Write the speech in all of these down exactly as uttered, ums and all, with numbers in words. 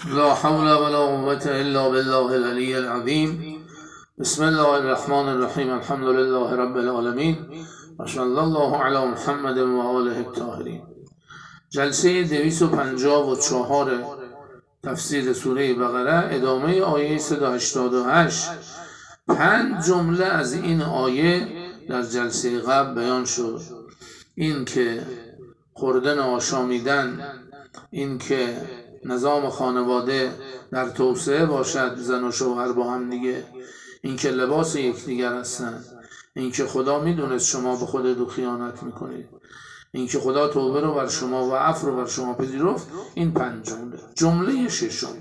لا حول ولا قوة إلا بالله العلي العظيم. بسم الله الرحمن الرحیم. الحمد لله رب العالمین و صلی الله علی محمد و آله الطاهرین. جلسه دویست و پنجاه و چهار تفسیر سوره بقره، ادامه آیه صد و هشتاد و هشت. پنج جمله از این آیه در جلسه قبل بیان شد. این که خوردن آشامیدن، این که نظام خانواده در توسعه باشد، زن و شوهر با هم دیگه، این که لباس یکدیگر هستند، این که خدا میدونست شما به خودتون خیانت میکنید، این که خدا توبه رو بر شما و عفو رو بر شما پذیرفت. این پنج جمله. جمله ششم: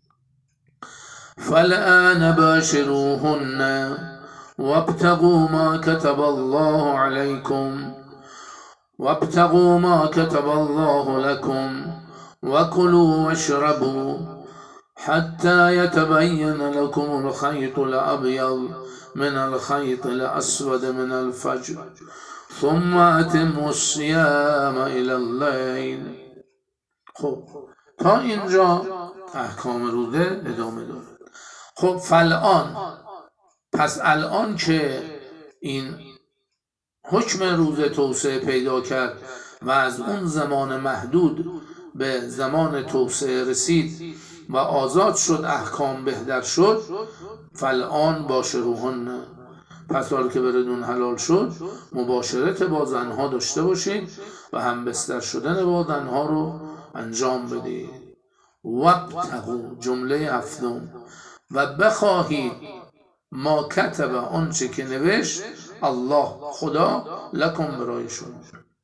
فالآن باشروهن وابتغوا ما كتب الله عليكم وابتغوا ما كتب الله لكم وكلوا واشربوا حتى يتبين لكم الخيط الأبيض من الخيط الأسود من الفجر ثم أتموا الصيام إلى الليل. خب تا اینجا احکام روزه ادامه داره. خب فالآن، پس الان که این حکم روزه توسعه پیدا کرد و از اون زمان محدود به زمان توسعه رسید و آزاد شد، احکام بهتر شد، فالآن باشروهن، پس حالا که بردون حلال شد، مباشرت با زنها داشته باشید و هم بستر شدن با زنها رو انجام بدید. وابتغوا، جمله هفتم، و بخواهید ما کتب، آنچه که نوشت الله، خدا، لکم، برای شما.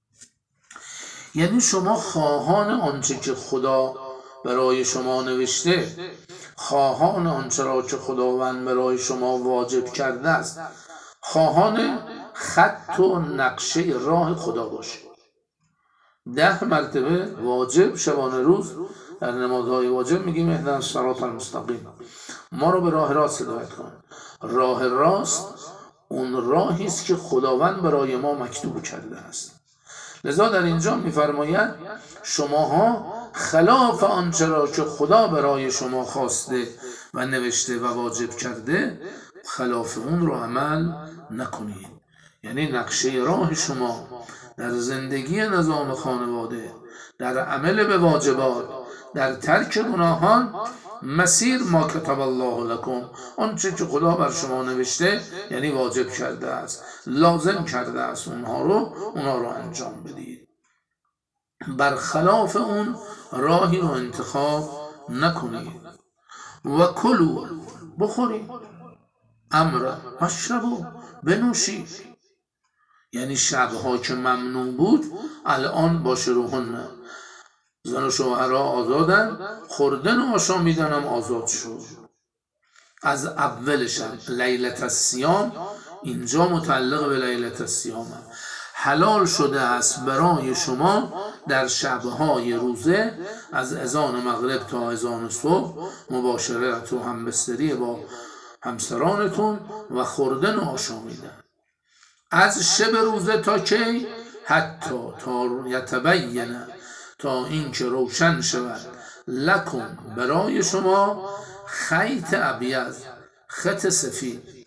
یعنی شما خواهان آنچه که خدا برای شما نوشته، خواهان آنچه را که خداوند برای شما واجب کرده است، خواهان خط و نقشه راه خدا باشید. ده مرتبه واجب شبانه روز در نمازهای واجب میگیم اهدنا الصراط المستقیم، ما رو به راه راست هدایت کن. راه راست اون راهی است که خداوند برای ما مکتوب کرده است. لذا در اینجا میفرماید شماها خلاف آنچه را که خدا برای شما خواسته و نوشته و واجب کرده، خلاف اون رو عمل نکنید. یعنی نقشه راه شما در زندگی نظام خانواده، در عمل به واجبات، در ترک گناهان، مسیر ما کتب الله لکم، آنچه که خدا بر شما نوشته، یعنی واجب کرده است، لازم کرده است اونها رو اونها رو انجام بدید. برخلاف اون راهی رو انتخاب نکنید. و کلوا، بخورید، امر مشربو، بنوشید. یعنی شبها که ممنوع بود الان باشروهن، زن و شوهرها آزادن، خوردن و آشامیدن هم آزاد شد. از اول شب لیلة الصیام، اینجا متعلق به لیلة الصیام، حلال شده است برای شما در شبهای روزه از اذان مغرب تا اذان صبح مباشرت و همبستری با همسرانتون و خوردن و آشامیدن. از شب روزه تا کی؟ حتی تا یتبین، تا اینکه روشن شود، لکم، برای شما، خیط ابیض، خط سفید،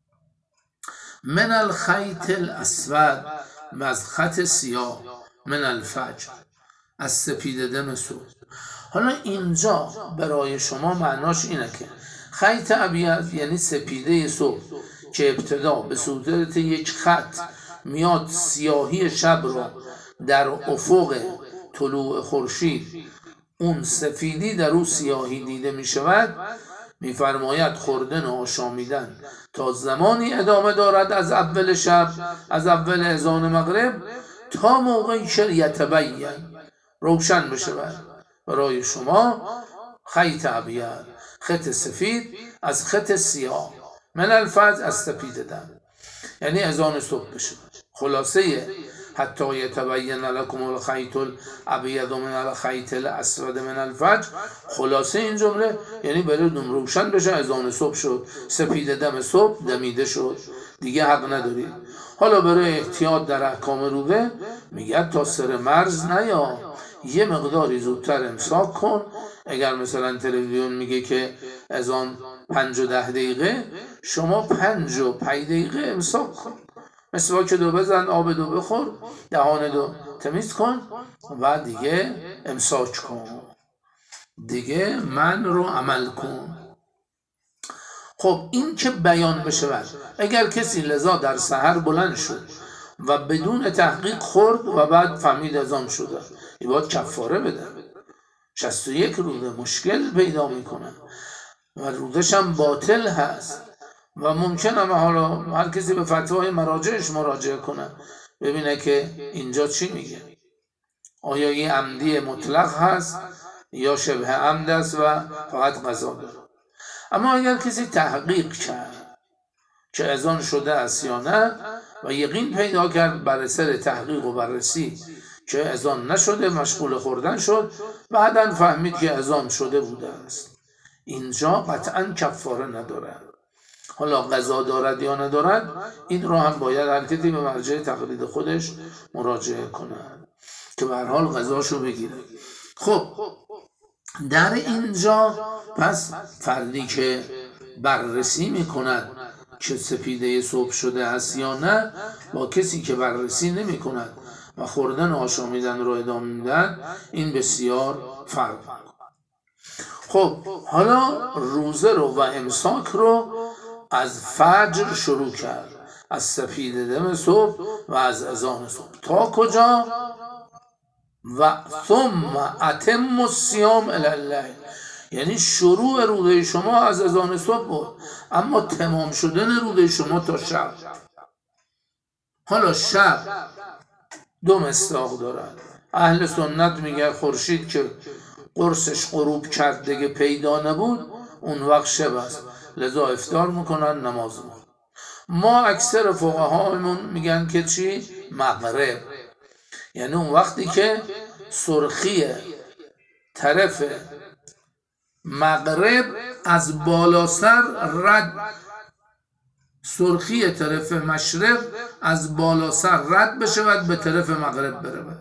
من الخیط الاسود، از خط سیاه، من الفجر، از سپیددم صبح. حالا اینجا برای شما معناش اینه که خیط ابیض یعنی سپیده صبح که ابتدا به صورت یک خط میاد سیاهی شب رو در افق طلوع خورشید، اون سفیدی در اون سیاهی دیده می شود. میفرماید خوردن و آشامیدن تا زمانی ادامه دارد از اول شب، از اول اذان مغرب تا موقعی که یتبین، روشن بشود برای شما، خیط ابیض، خط سفید از خط سیاه، من الفجر، از سپیددم، یعنی اذان صبح بشه. خلاصه حتی یتبین لکم الخیط الابیض من الخیط الاسود من الفجر، خلاصه این جمله یعنی براتون روشن بشه، اذان صبح شد، سپید دم صبح دمیده شد، دیگه حق ندارید. حالا برای احتیاط در احکام روزه میگه تا سر مرز نیا، یه مقداری زودتر امساک کن. اگر مثلا تلویزیون میگه که اذان پنج و ده دقیقه، شما پنج و پنج دقیقه امساک کن، مسواک دو بزن، آب دو بخور، دهان دو تمیز کن و دیگه امساک کن، دیگه من رو عمل کن. خب این که بیان بشه بعد. اگر کسی لذا در سحر بلند شد و بدون تحقیق خورد و بعد فهمید اذان شده، این باید کفاره بده، شصت و یک روزه مشکل پیدا میکنه و روزش هم باطل هست و ممکنه حالا هر کسی به فتوای مراجعش مراجعه کنه ببینه که اینجا چی میگه، آیا یه عمدی مطلق هست یا شبه عمد است و فقط قضا داره. اما اگر کسی تحقیق کرد که اذان شده است یا نه و یقین پیدا کرد بر اثر تحقیق و بررسی که اذان نشده، مشغول خوردن شد، بعداً فهمید که اذان شده بوده است، اینجا قطعاً کفاره نداره. حالا قضا دارد یا ندارد، این رو هم باید هر کسی به مرجع تقلید خودش مراجعه کند که به هر حال قضاشو بگیره. خب در اینجا پس فردی که بررسی میکند که سپیده صبح شده است یا نه، با کسی که بررسی نمی کند و خوردن و آشامیدن رو ادامه میدن، این بسیار فرق میکنه. خب حالا روزه رو و امساک رو از فجر شروع کرد، از سپیده دم صبح و از اذان صبح تا کجا؟ و ثم اتم الصیام الی اللیل، یعنی شروع روزه شما از اذان صبح بود، اما تمام شدن روزه شما تا شب. حالا شب دو مصداق دارد. اهل سنت میگه خورشید که قرصش غروب کرد دیگه پیدا نبود، اون وقت شب است، لذا افطار میکنن، نماز میخونن. ما اکثر فقهامون میگن که چی؟ مغرب، یعنی اون وقتی که سرخی طرف مغرب از بالا سر رد، سرخی طرف مشرق از بالا سر رد بشه و به طرف مغرب بره،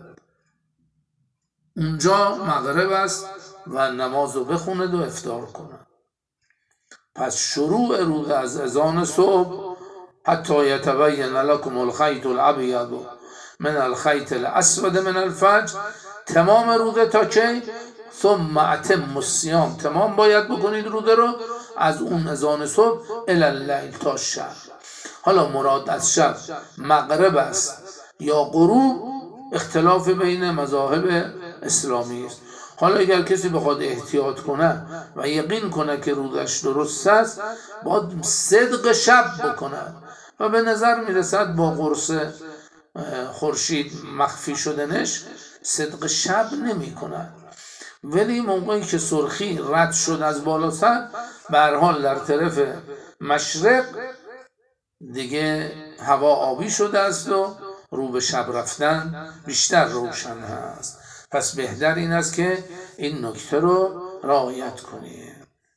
اونجا مغرب است و نماز رو بخونه و افطار کنه. پس شروع روز از اذان صبح حتی یتبین لکم الخیط الابیض من الخیط الاسود من الفجر، تمام روزه تا که ثم اتم الصیام، تمام باید بکنید روزه رو از اون اذان صبح الی اللیل تا شب. حالا مراد از شب مغرب است یا غروب، اختلاف بین مذاهب اسلامی است. حالا اگر کسی بخواد احتیاط کنه و یقین کنه که روزش درست است، باید صدق شب بکنه و به نظر میرسد با قرص خورشید مخفی شدنش صدق شب نمی کنه، ولی موقعی که سرخی رد شد از بالا سر، به هر حال در طرف مشرق دیگه هوا آبی شده است و رو به شب رفتن بیشتر روشن هست. پس بهتر این است که این نکته رو رعایت کنیم.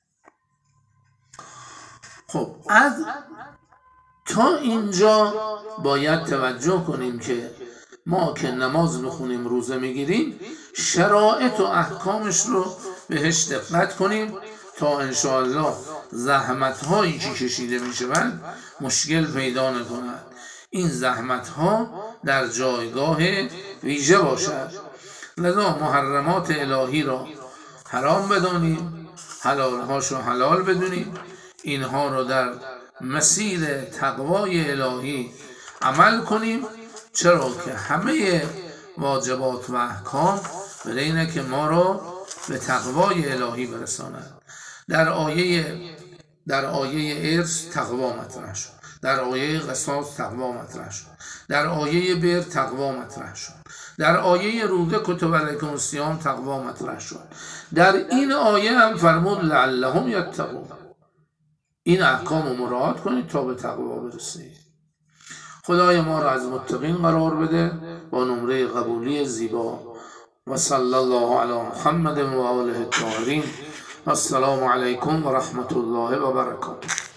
خب از تا اینجا باید توجه کنیم که ما که نماز میخونیم، روزه میگیریم، شرایط و احکامش رو بهش دقت کنیم تا انشاءالله زحمت هایی که کشیده میشوند مشکل پیدا نکند، این زحمت ها در جایگاه ویژه باشد. لذا محرمات الهی را حرام بدانیم، حلال هاشو حلال بدونیم، اینها رو در مسیر تقوای الهی عمل کنیم، چرا که همه واجبات و احکام برای اینه که ما رو به تقوای الهی برساند. در آیه در آیه ارث تقوا مطرح شد، در آیه قصاص تقوا مطرح شد، در آیه بر تقوا مطرح شد، در آیه روزه کتب علیکم الصیام تقوا مطرح شد، در این آیه هم فرمود لعلهم یتقون. این احکام رو مراعات کنید تا به تقوا برسید. خدای ما را از متقین قرار بده با نمره قبولی زیبا. و صلی الله علی محمد و آله الطاهرین. السلام علیکم و رحمت الله و برکاته.